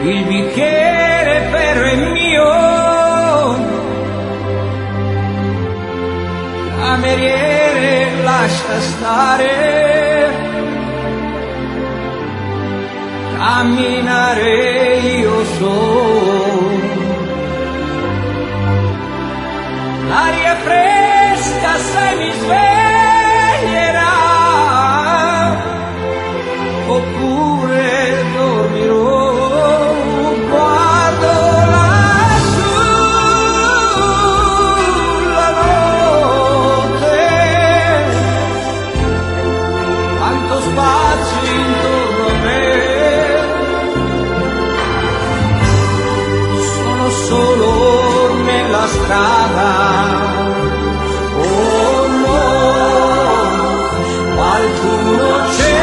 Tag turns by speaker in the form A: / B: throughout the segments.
A: il bicchiere però è mio, cameriere lascia stare, camminare io so, l'aria fresca se mi sveglierà, oppure dormirò. Guardo lassù la notte, quanto spazio intorno a me, sono solo nella strada. Oh no, qualcuno c'è.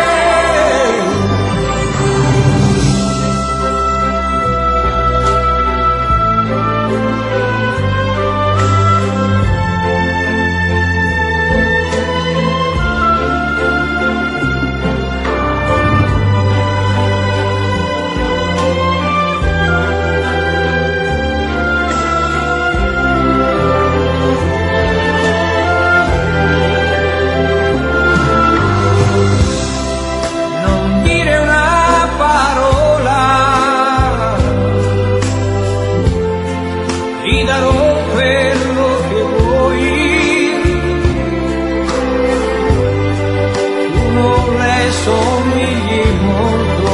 A: Ti darò quello che vuoi, tu non le somigli molto,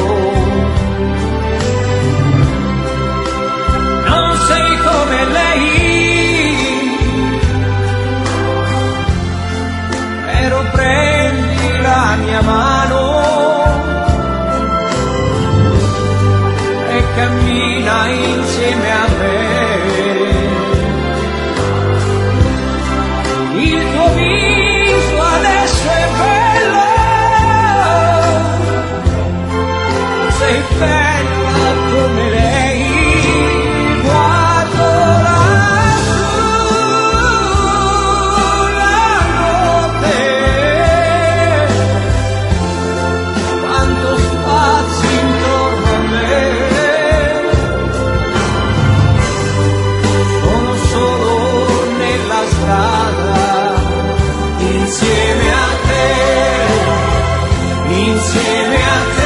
A: non sei come lei, però prendi la mia mano e cammina insieme a me. Il tuo viso adesso è bello, sei bella come lei, guardo lassù la notte, quanto spazio intorno a me, sono solo nella strada. Insieme a te, insieme a te.